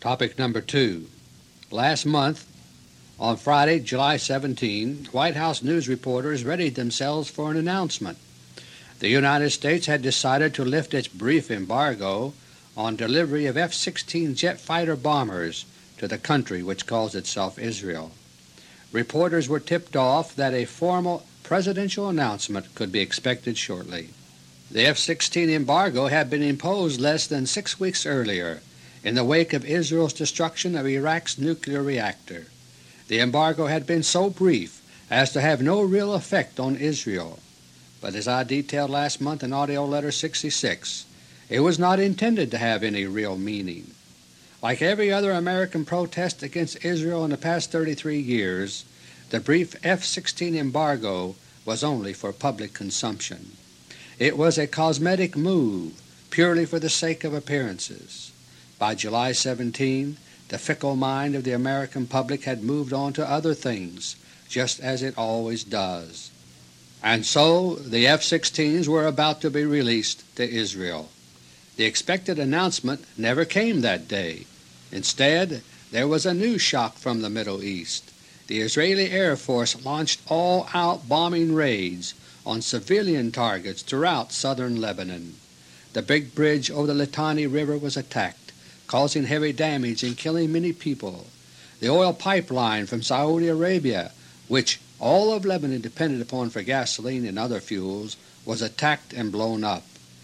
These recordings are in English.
Topic number 2. Last month, on Friday, July 17, White House news reporters readied themselves for an announcement. The United States had decided to lift its brief embargo on delivery of F-16 jet fighter bombers to the country which calls itself Israel. Reporters were tipped off that a formal presidential announcement could be expected shortly. The F-16 embargo had been imposed less than 6 weeks earlier in the wake of Israel's destruction of Iraq's nuclear reactor. The embargo had been so brief as to have no real effect on Israel, but as I detailed last month in AUDIO LETTER 66, it was not intended to have any real meaning. Like every other American protest against Israel in the past 33 years, the brief F-16 embargo was only for public consumption. It was a cosmetic move purely for the sake of appearances. By July 17, the fickle mind of the American public had moved on to other things, just as it always does. And so the F-16s were about to be released to Israel. The expected announcement never came that day. Instead, there was a new shock from the Middle East. The Israeli Air Force launched all-out bombing raids on civilian targets throughout southern Lebanon. The big bridge over the Litani River was attacked, causing heavy damage and killing many people. The oil pipeline from Saudi Arabia, which all of Lebanon depended upon for gasoline and other fuels, was attacked and blown up.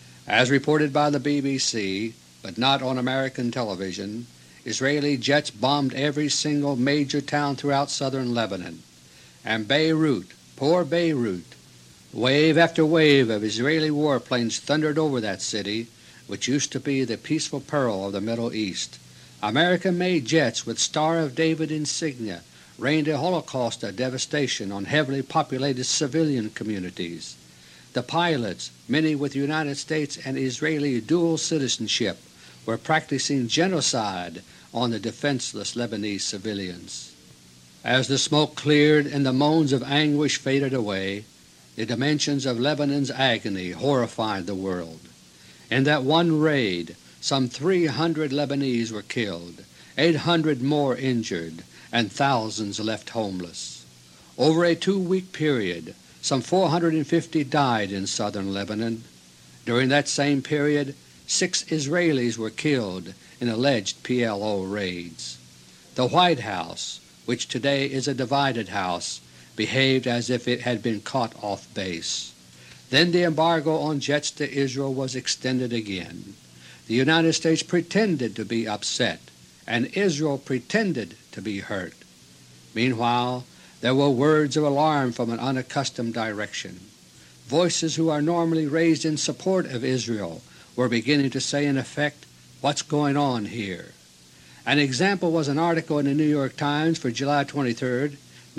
As reported by the BBC, but not on American television, Israeli jets bombed every single major town throughout southern Lebanon. And Beirut, poor Beirut, wave after wave of Israeli warplanes thundered over that city, which used to be the peaceful pearl of the Middle East. American-made jets with Star of David insignia rained a holocaust of devastation on heavily populated civilian communities. The pilots, many with United States and Israeli dual citizenship, were practicing genocide on the defenseless Lebanese civilians. As the smoke cleared and the moans of anguish faded away, the dimensions of Lebanon's agony horrified the world. In that one raid, some 300 Lebanese were killed, 800 more injured, and thousands left homeless. Over a 2-week period, some 450 died in southern Lebanon. During that same period, 6 Israelis were killed in alleged PLO raids. The White House, which today is a divided house, behaved as if it had been caught off base. Then the embargo on jets to Israel was extended again. The United States pretended to be upset, and Israel pretended to be hurt. Meanwhile, there were words of alarm from an unaccustomed direction. Voices who are normally raised in support of Israel were beginning to say in effect, "What's going on here?" An example was an article in the New York Times for July 23,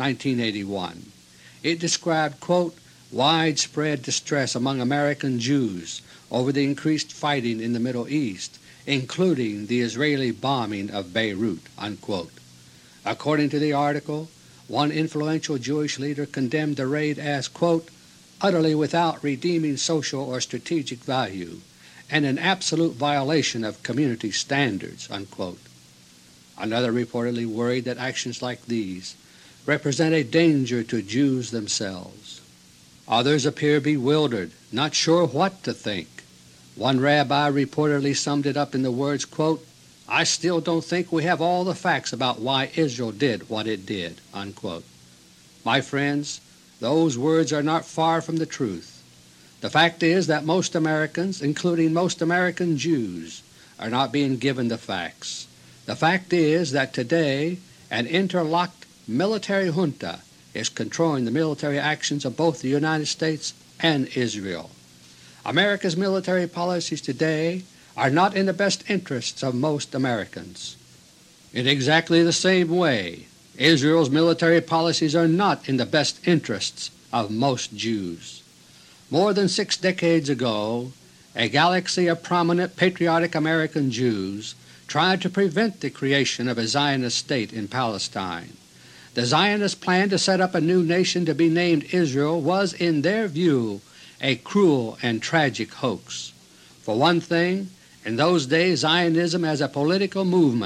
1981. It described, quote, widespread distress among American Jews over the increased fighting in the Middle East, including the Israeli bombing of Beirut, unquote. According to the article, one influential Jewish leader condemned the raid as, quote, utterly without redeeming social or strategic value and an absolute violation of community standards, unquote. Another reportedly worried that actions like these represent a danger to Jews themselves. Others appear bewildered, not sure what to think. One rabbi reportedly summed it up in the words, quote, "I still don't think we have all the facts about why Israel did what it did," unquote. My friends, those words are not far from the truth. The fact is that most Americans, including most American Jews, are not being given the facts. The fact is that today an interlocked military junta is controlling the military actions of both the United States and Israel. America's military policies today are not in the best interests of most Americans. In exactly the same way, Israel's military policies are not in the best interests of most Jews. More than 6 decades ago, a galaxy of prominent patriotic American Jews tried to prevent the creation of a Zionist state in Palestine. The Zionist plan to set up a new nation to be named Israel was, in their view, a cruel and tragic hoax. For one thing, in those days Zionism as a political movement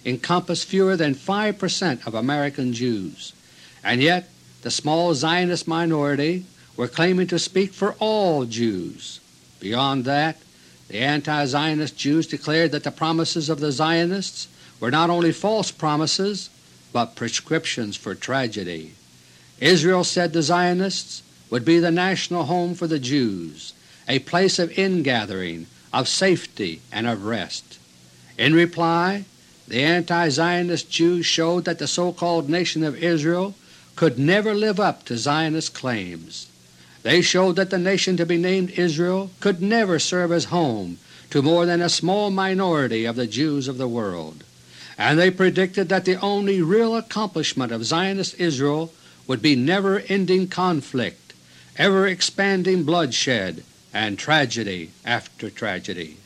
encompass fewer than 5% of American Jews, and yet the small Zionist minority were claiming to speak for all Jews. Beyond that, the anti-Zionist Jews declared that the promises of the Zionists were not only false promises, but prescriptions for tragedy. Israel, said the Zionists, would be the national home for the Jews, a place of ingathering, of safety, and of rest. In reply, the anti-Zionist Jews showed that the so-called nation of Israel could never live up to Zionist claims. They showed that the nation to be named Israel could never serve as home to more than a small minority of the Jews of the world, and they predicted that the only real accomplishment of Zionist Israel would be never-ending conflict, ever-expanding bloodshed, and tragedy after tragedy.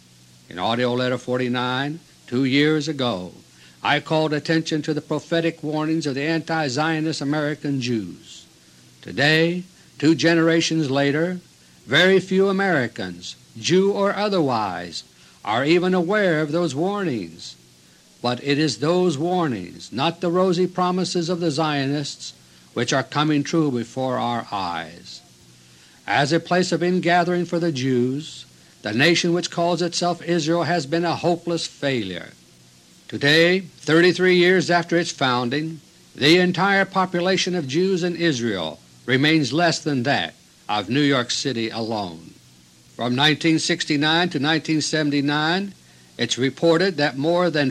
In AUDIO LETTER No. 49, 2 years ago, I called attention to the prophetic warnings of the anti-Zionist American Jews. Today, 2 generations later, very few Americans, Jew or otherwise, are even aware of those warnings. But it is those warnings, not the rosy promises of the Zionists, which are coming true before our eyes. As a place of ingathering for the Jews, the nation which calls itself Israel has been a hopeless failure. Today, 33 years after its founding, the entire population of Jews in Israel remains less than that of New York City alone. From 1969 to 1979, it's reported that more than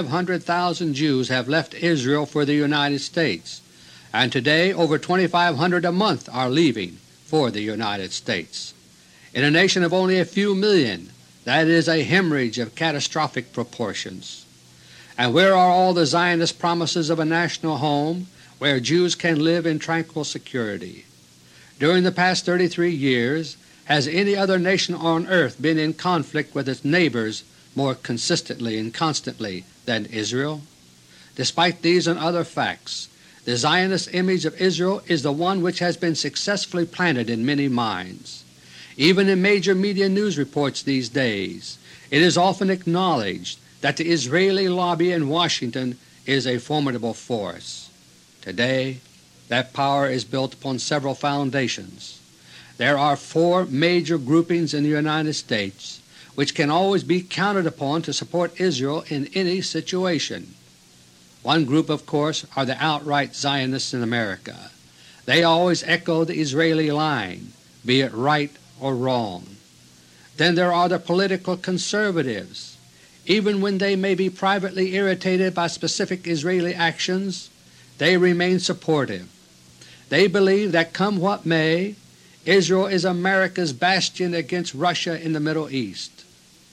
500,000 Jews have left Israel for the United States, and today over 2,500 a month are leaving for the United States. In a nation of only a few million, that is a hemorrhage of catastrophic proportions. And where are all the Zionist promises of a national home where Jews can live in tranquil security? During the past 33 years, has any other nation on earth been in conflict with its neighbors more consistently and constantly than Israel? Despite these and other facts, the Zionist image of Israel is the one which has been successfully planted in many minds. Even in major media news reports these days, it is often acknowledged that the Israeli lobby in Washington is a formidable force. Today, that power is built upon several foundations. There are 4 major groupings in the United States which can always be counted upon to support Israel in any situation. One group, of course, are the outright Zionists in America. They always echo the Israeli line, be it right or wrong. Then there are the political conservatives. Even when they may be privately irritated by specific Israeli actions, they remain supportive. They believe that come what may, Israel is America's bastion against Russia in the Middle East.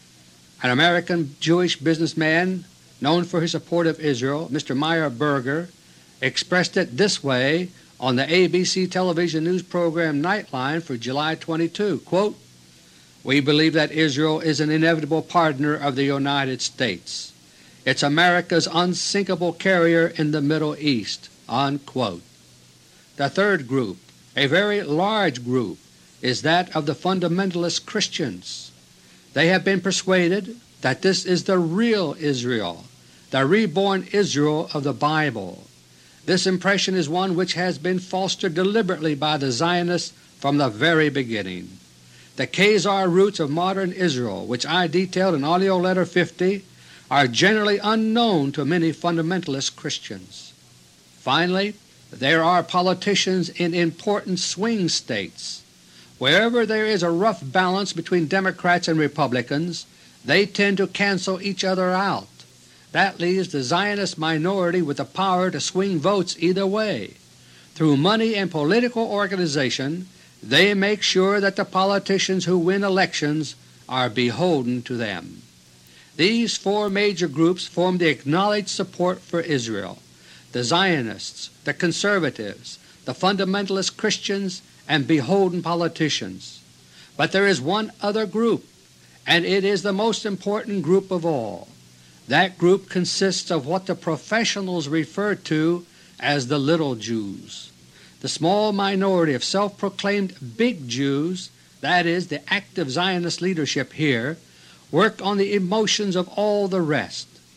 An American Jewish businessman known for his support of Israel, Mr. Meyer Berger, expressed it this way on the ABC television news program Nightline for July 22, quote, "We believe that Israel is an inevitable partner of the United States. It's America's unsinkable carrier in the Middle East." Unquote. The third group, a very large group, is that of the fundamentalist Christians. They have been persuaded that this is the real Israel, the reborn Israel of the Bible. This impression is one which has been fostered deliberately by the Zionists from the very beginning. The Khazar roots of modern Israel, which I detailed in AUDIO LETTER No. 50, are generally unknown to many fundamentalist Christians. Finally, there are politicians in important swing states. Wherever there is a rough balance between Democrats and Republicans, they tend to cancel each other out. That leaves the Zionist minority with the power to swing votes either way. Through money and political organization, they make sure that the politicians who win elections are beholden to them. These 4 major groups form the acknowledged support for Israel: the Zionists, the conservatives, the fundamentalist Christians, and beholden politicians. But there is one other group, and it is the most important group of all. That group consists of what the professionals refer to as the little Jews. The small minority of self-proclaimed big Jews, that is, the active Zionist leadership here, work on the emotions of all the rest.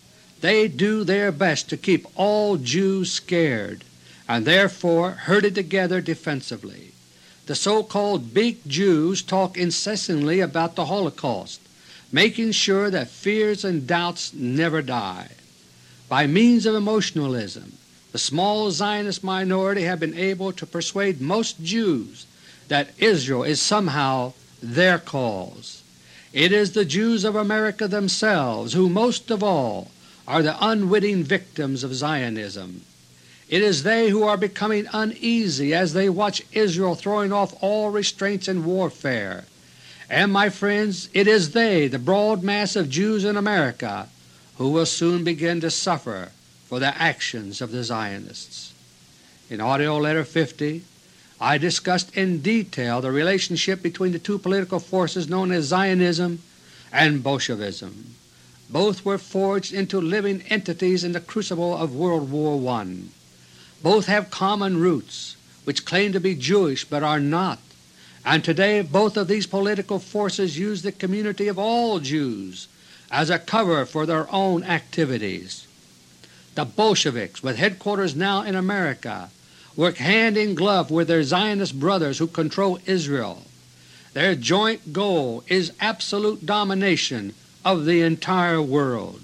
they do their best to keep all Jews scared and therefore herded together defensively. The so-called big Jews talk incessantly about the Holocaust, making sure that fears and doubts never die. By means of emotionalism, the small Zionist minority have been able to persuade most Jews that Israel is somehow their cause. It is the Jews of America themselves who most of all are the unwitting victims of Zionism. It is they who are becoming uneasy as they watch Israel throwing off all restraints in warfare. And, my friends, it is they, the broad mass of Jews in America, who will soon begin to suffer for the actions of the Zionists. In AUDIO LETTER No. 50, I discussed in detail the relationship between the two political forces known as Zionism and Bolshevism. Both were forged into living entities in the crucible of World War I. Both have common roots, which claim to be Jewish but are not, and today both of these political forces use the community of all Jews as a cover for their own activities. The Bolsheviks, with headquarters now in America, work hand in glove with their Zionist brothers who control Israel. Their joint goal is absolute domination of the entire world.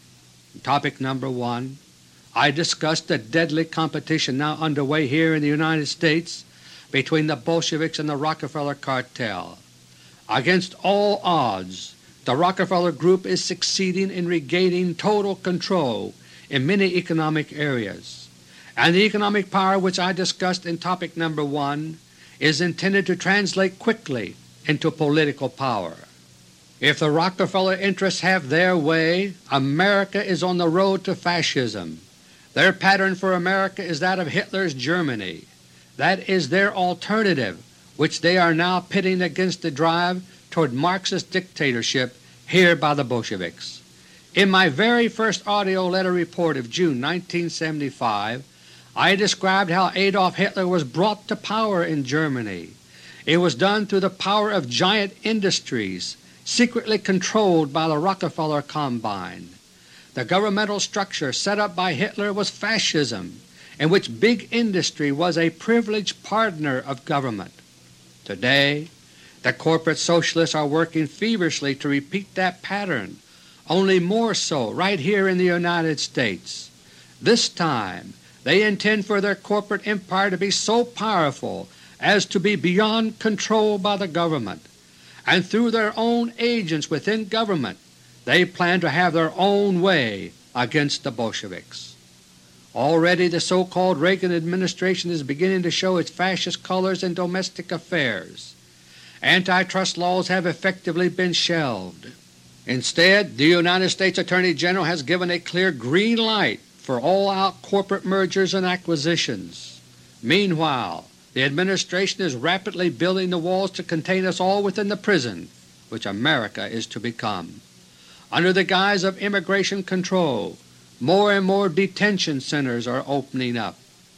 Topic number 1. I discussed the deadly competition now underway here in the United States between the Bolsheviks and the Rockefeller cartel. Against all odds, the Rockefeller Group is succeeding in regaining total control in many economic areas, and the economic power which I discussed in topic number 1 is intended to translate quickly into political power. If the Rockefeller interests have their way, America is on the road to fascism. Their pattern for America is that of Hitler's Germany. That is their alternative, which they are now pitting against the drive toward Marxist dictatorship here by the Bolsheviks. In my very first AUDIO LETTER report of June 1975, I described how Adolf Hitler was brought to power in Germany. It was done through the power of giant industries secretly controlled by the Rockefeller Combine. The governmental structure set up by Hitler was fascism, in which big industry was a privileged partner of government. Today, the corporate socialists are working feverishly to repeat that pattern, only more so right here in the United States. This time they intend for their corporate empire to be so powerful as to be beyond control by the government, and through their own agents within government they plan to have their own way against the Bolsheviks. Already the so-called Reagan administration is beginning to show its fascist colors in domestic affairs. Antitrust laws have effectively been shelved. Instead, the United States Attorney General has given a clear green light for all-out corporate mergers and acquisitions. Meanwhile, the administration is rapidly building the walls to contain us all within the prison which America is to become. Under the guise of immigration control, more and more detention centers are opening up.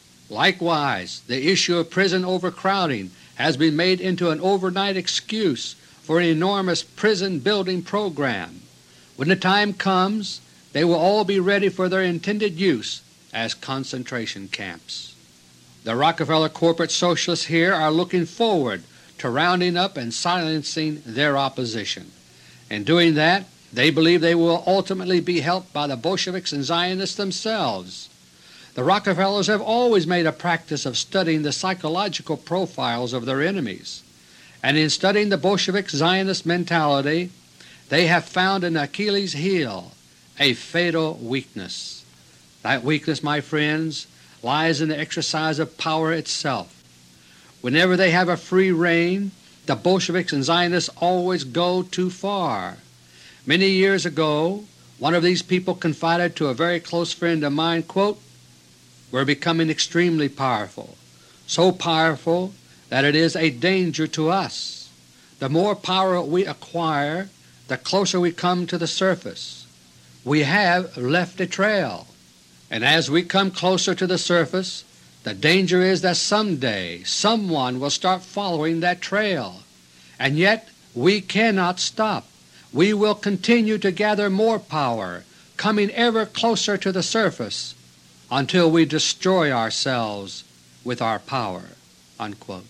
Likewise, the issue of prison overcrowding has been made into an overnight excuse for an enormous prison-building program. When the time comes, they will all be ready for their intended use as concentration camps. The Rockefeller corporate socialists here are looking forward to rounding up and silencing their opposition. In doing that, they believe they will ultimately be helped by the Bolsheviks and Zionists themselves. The Rockefellers have always made a practice of studying the psychological profiles of their enemies, and in studying the Bolshevik Zionist mentality they have found an Achilles heel, a fatal weakness. That weakness, my friends, lies in the exercise of power itself. Whenever they have a free rein, the Bolsheviks and Zionists always go too far. Many years ago one of these people confided to a very close friend of mine, quote, "We're becoming extremely powerful, so powerful that it is a danger to us. The more power we acquire, the closer we come to the surface. We have left a trail, and as we come closer to the surface, the danger is that someday someone will start following that trail. And yet we cannot stop. We will continue to gather more power, coming ever closer to the surface until we destroy ourselves with our power." Unquote.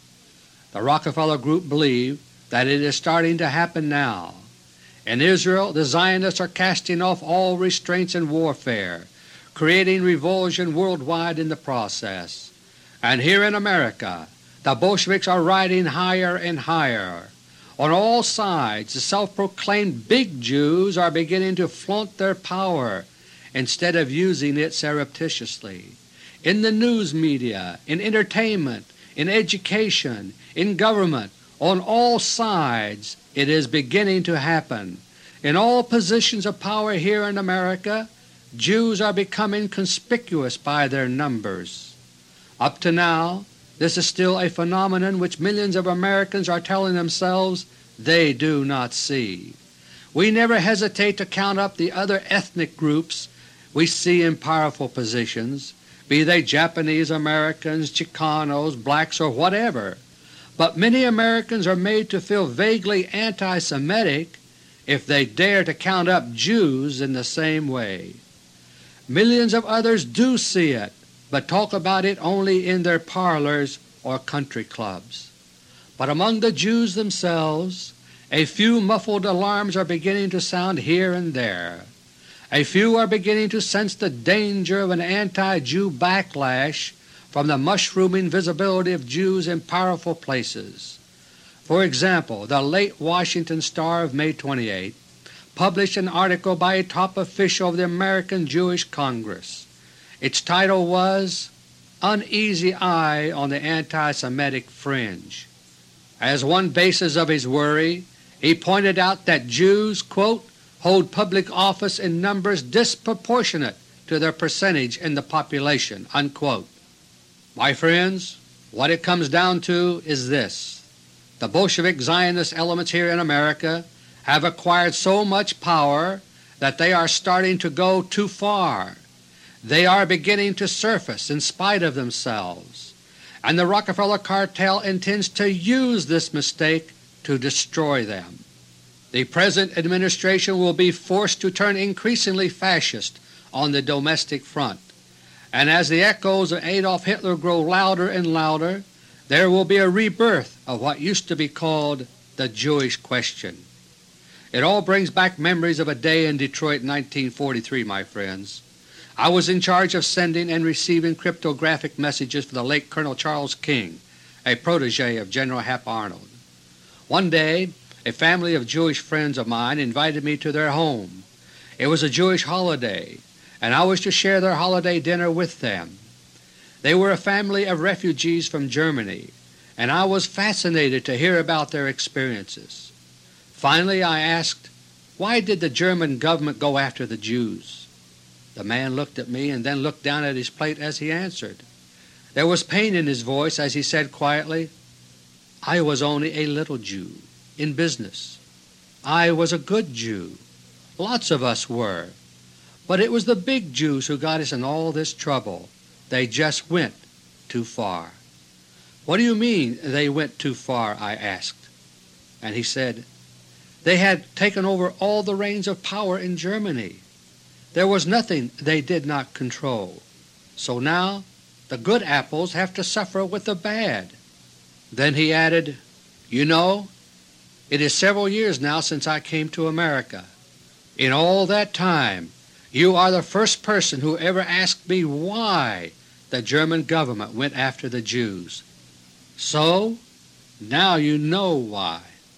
The Rockefeller Group believe that it is starting to happen now. In Israel, the Zionists are casting off all restraints in warfare, creating revulsion worldwide in the process. And here in America, the Bolsheviks are riding higher and higher. On all sides, the self-proclaimed big Jews are beginning to flaunt their power instead of using it surreptitiously. In the news media, in entertainment, in education, in government, on all sides it is beginning to happen. In all positions of power here in America, Jews are becoming conspicuous by their numbers. Up to now, this is still a phenomenon which millions of Americans are telling themselves they do not see. We never hesitate to count up the other ethnic groups we see in powerful positions, be they Japanese Americans, Chicanos, blacks, or whatever, but many Americans are made to feel vaguely anti-Semitic if they dare to count up Jews in the same way. Millions of others do see it, but talk about it only in their parlors or country clubs. But among the Jews themselves, a few muffled alarms are beginning to sound here and there. A few are beginning to sense the danger of an anti-Jew backlash from the mushrooming visibility of Jews in powerful places. For example, the late Washington Star of May 28 published an article by a top official of the American Jewish Congress. Its title was "Uneasy Eye on the Anti-Semitic Fringe." As one basis of his worry, he pointed out that Jews, quote, "hold public office in numbers disproportionate to their percentage in the population." Unquote. My friends, what it comes down to is this. The Bolshevik Zionist elements here in America have acquired so much power that they are starting to go too far. They are beginning to surface in spite of themselves, and the Rockefeller cartel intends to use this mistake to destroy them. The present administration will be forced to turn increasingly fascist on the domestic front, and as the echoes of Adolf Hitler grow louder and louder, there will be a rebirth of what used to be called the Jewish question. It all brings back memories of a day in Detroit in 1943, my friends. I was in charge of sending and receiving cryptographic messages for the late Colonel Charles King, a protege of General Hap Arnold. One day a family of Jewish friends of mine invited me to their home. It was a Jewish holiday, and I was to share their holiday dinner with them. They were a family of refugees from Germany, and I was fascinated to hear about their experiences. Finally I asked, "Why did the German government go after the Jews?" The man looked at me and then looked down at his plate as he answered. There was pain in his voice as he said quietly, "I was only a little Jew, in business. I was a good Jew. Lots of us were. But it was the big Jews who got us in all this trouble. They just went too far." "What do you mean they went too far?" I asked. And he said, "They had taken over all the reins of power in Germany. There was nothing they did not control. So now the good apples have to suffer with the bad." Then he added, "You know, it is several years now since I came to America. In all that time you are the first person who ever asked me why the German government went after the Jews. So now you know why."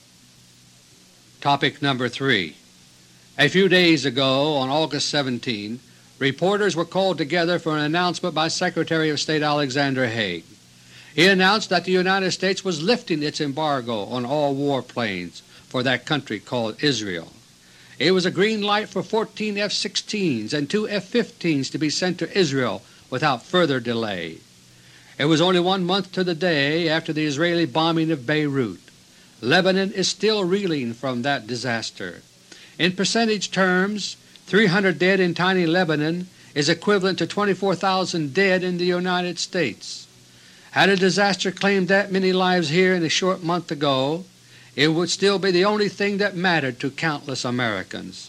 Topic number 3. A few days ago, on August 17, reporters were called together for an announcement by Secretary of State Alexander Haig. He announced that the United States was lifting its embargo on all warplanes for that country called Israel. It was a green light for 14 F-16s and 2 F-15s to be sent to Israel without further delay. It was only 1 month to the day after the Israeli bombing of Beirut. Lebanon is still reeling from that disaster. In percentage terms, 300 dead in tiny Lebanon is equivalent to 24,000 dead in the United States. Had a disaster claimed that many lives here in a short month ago, it would still be the only thing that mattered to countless Americans.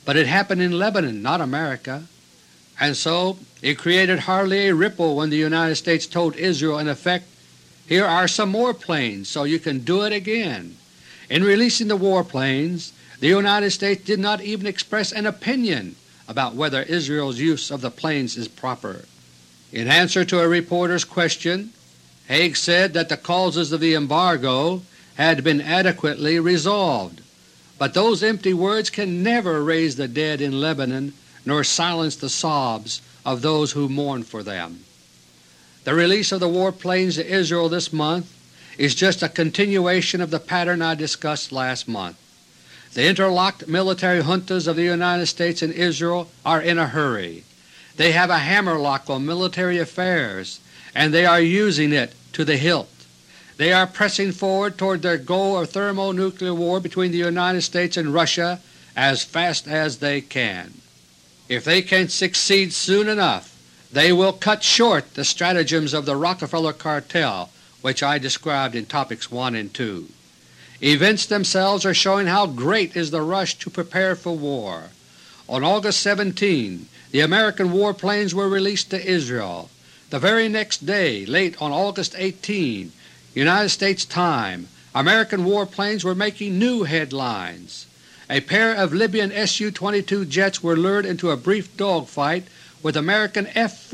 But it happened in Lebanon, not America, and so it created hardly a ripple when the United States told Israel in effect, "Here are some more planes so you can do it again." In releasing the warplanes, the United States did not even express an opinion about whether Israel's use of the planes is proper. In answer to a reporter's question, Haig said that the causes of the embargo had been adequately resolved, but those empty words can never raise the dead in Lebanon nor silence the sobs of those who mourn for them. The release of the warplanes to Israel this month is just a continuation of the pattern I discussed last month. The interlocked military juntas of the United States and Israel are in a hurry. They have a hammerlock on military affairs, and they are using it to the hilt. They are pressing forward toward their goal of thermonuclear war between the United States and Russia as fast as they can. If they can succeed soon enough, they will cut short the stratagems of the Rockefeller Cartel, which I described in Topics 1 and 2. Events themselves are showing how great is the rush to prepare for war. On August 17, the American warplanes were released to Israel. The very next day, late on August 18, United States time, American warplanes were making new headlines. A pair of Libyan Su-22 jets were lured into a brief dogfight with American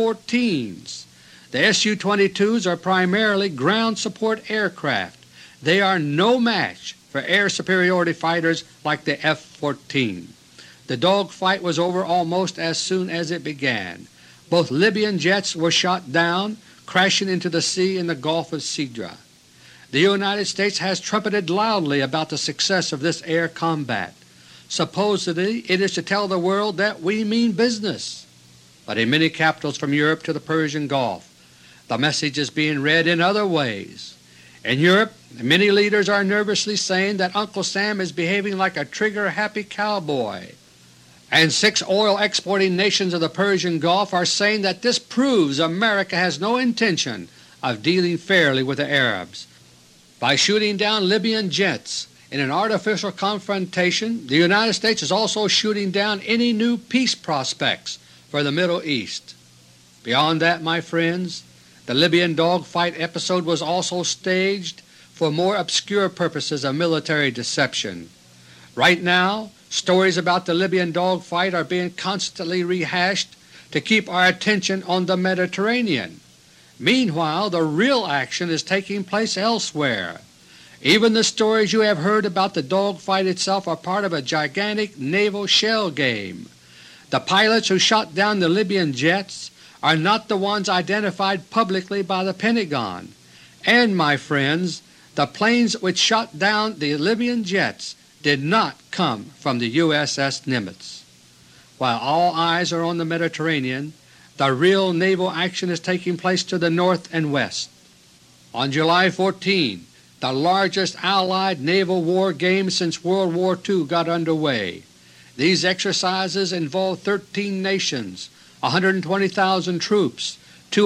F-14s. The Su-22s are primarily ground support aircraft. They are no match for air superiority fighters like the F-14. The dogfight was over almost as soon as it began. Both Libyan jets were shot down, crashing into the sea in the Gulf of Sidra. The United States has trumpeted loudly about the success of this air combat. Supposedly it is to tell the world that we mean business. But in many capitals from Europe to the Persian Gulf, the message is being read in other ways. In Europe, many leaders are nervously saying that Uncle Sam is behaving like a trigger-happy cowboy, and 6 oil-exporting nations of the Persian Gulf are saying that this proves America has no intention of dealing fairly with the Arabs. By shooting down Libyan jets in an artificial confrontation, the United States is also shooting down any new peace prospects for the Middle East. Beyond that, my friends, the Libyan dogfight episode was also staged for more obscure purposes of military deception. Right now, stories about the Libyan dogfight are being constantly rehashed to keep our attention on the Mediterranean. Meanwhile, the real action is taking place elsewhere. Even the stories you have heard about the dogfight itself are part of a gigantic naval shell game. The pilots who shot down the Libyan jets are not the ones identified publicly by the Pentagon. And, my friends, the planes which shot down the Libyan jets did not come from the USS Nimitz. While all eyes are on the Mediterranean, the real naval action is taking place to the north and west. On July 14, the largest Allied naval war game since World War II got underway. These exercises involved 13 nations, 120,000 troops,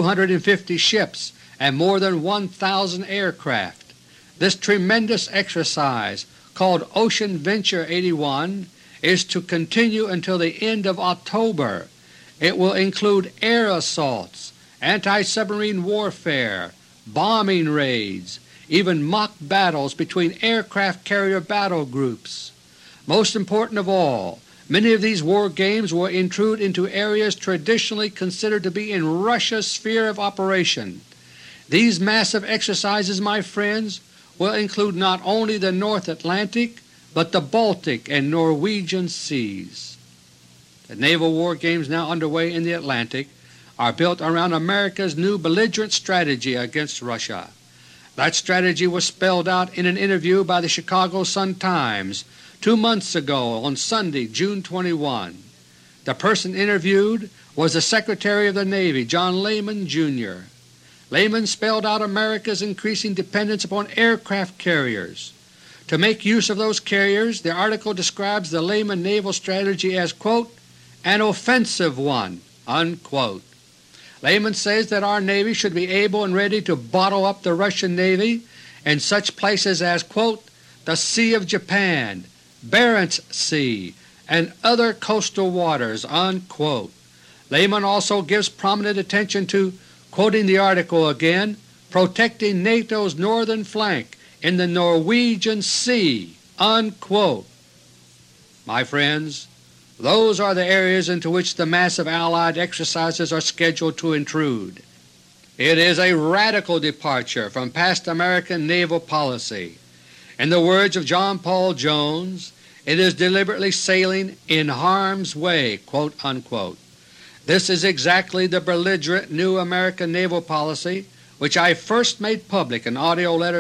250 ships, and more than 1,000 aircraft. This tremendous exercise, called Ocean Venture 81, is to continue until the end of October. It will include air assaults, anti-submarine warfare, bombing raids, even mock battles between aircraft carrier battle groups. Most important of all, many of these war games will intrude into areas traditionally considered to be in Russia's sphere of operation. These massive exercises, my friends, will include not only the North Atlantic but the Baltic and Norwegian seas. The naval war games now underway in the Atlantic are built around America's new belligerent strategy against Russia. That strategy was spelled out in an interview by the Chicago Sun-Times 2 months ago on Sunday, June 21. The person interviewed was the Secretary of the Navy, John Lehman, Jr. Lehman spelled out America's increasing dependence upon aircraft carriers. To make use of those carriers, the article describes the Lehman naval strategy as, quote, an offensive one, unquote. Lehman says that our Navy should be able and ready to bottle up the Russian Navy in such places as, quote, the Sea of Japan, Barents Sea, and other coastal waters." Unquote. Lehman also gives prominent attention to, quoting the article again, "protecting NATO's northern flank in the Norwegian Sea." Unquote. My friends, those are the areas into which the massive Allied exercises are scheduled to intrude. It is a radical departure from past American naval policy. In the words of John Paul Jones, it is deliberately sailing "in harm's way." Quote, unquote. This is exactly the belligerent new American naval policy which I first made public in AUDIO LETTER No.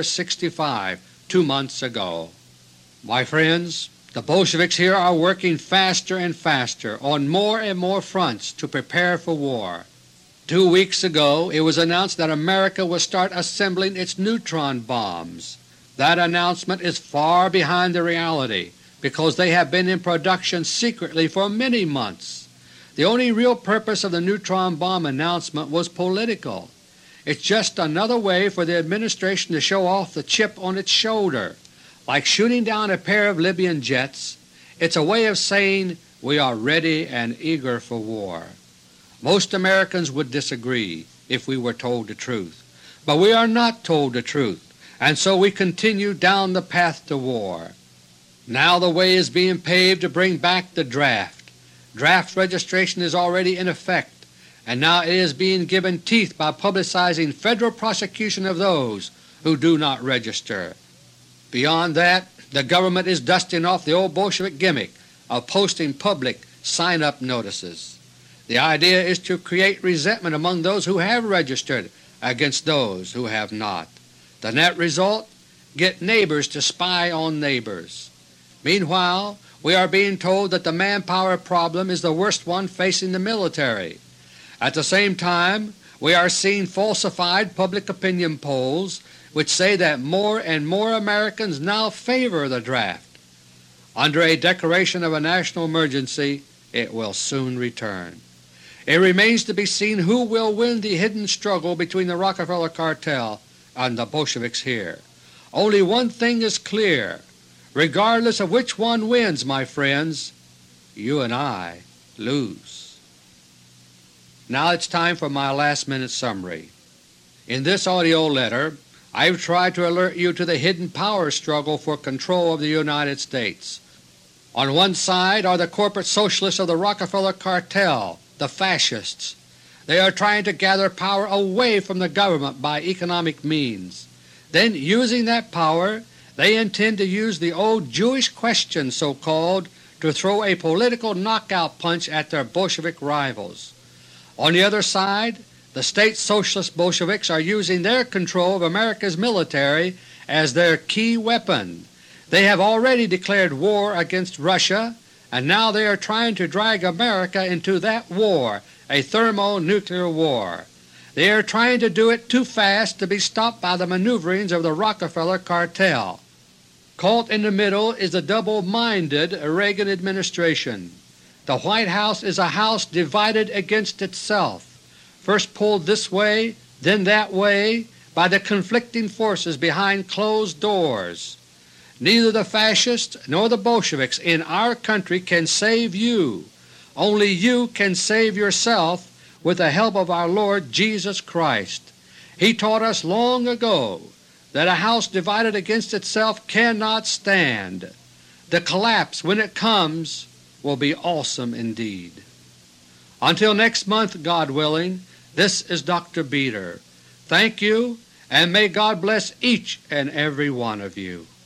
65 2 months ago. My friends, the Bolsheviks here are working faster and faster on more and more fronts to prepare for war. 2 weeks ago it was announced that America will start assembling its neutron bombs. That announcement is far behind the reality because they have been in production secretly for many months. The only real purpose of the neutron bomb announcement was political. It's just another way for the administration to show off the chip on its shoulder. Like shooting down a pair of Libyan jets, it's a way of saying we are ready and eager for war. Most Americans would disagree if we were told the truth, but we are not told the truth, and so we continue down the path to war. Now the way is being paved to bring back the draft. Draft registration is already in effect, and now it is being given teeth by publicizing federal prosecution of those who do not register. Beyond that, the government is dusting off the old Bolshevik gimmick of posting public sign-up notices. The idea is to create resentment among those who have registered against those who have not. The net result? Get neighbors to spy on neighbors. Meanwhile, we are being told that the manpower problem is the worst one facing the military. At the same time, we are seeing falsified public opinion polls which say that more and more Americans now favor the draft. Under a declaration of a national emergency, it will soon return. It remains to be seen who will win the hidden struggle between the Rockefeller cartel and the Bolsheviks here. Only one thing is clear. Regardless of which one wins, my friends, you and I lose. Now it's time for my last-minute summary. In this audio letter, I've tried to alert you to the hidden power struggle for control of the United States. On one side are the corporate socialists of the Rockefeller cartel, the fascists. They are trying to gather power away from the government by economic means. Then, using that power, they intend to use the old Jewish question, so-called, to throw a political knockout punch at their Bolshevik rivals. On the other side, the state socialist Bolsheviks are using their control of America's military as their key weapon. They have already declared war against Russia, and now they are trying to drag America into that war, a thermonuclear war. They are trying to do it too fast to be stopped by the maneuverings of the Rockefeller cartel. Caught in the middle is the double-minded Reagan administration. The White House is a house divided against itself, first pulled this way, then that way, by the conflicting forces behind closed doors. Neither the Fascists nor the Bolsheviks in our country can save you. Only you can save yourself with the help of our Lord Jesus Christ. He taught us long ago that a house divided against itself cannot stand. The collapse, when it comes, will be awesome indeed. Until next month, God willing, this is Dr. Beter. Thank you, and may God bless each and every one of you.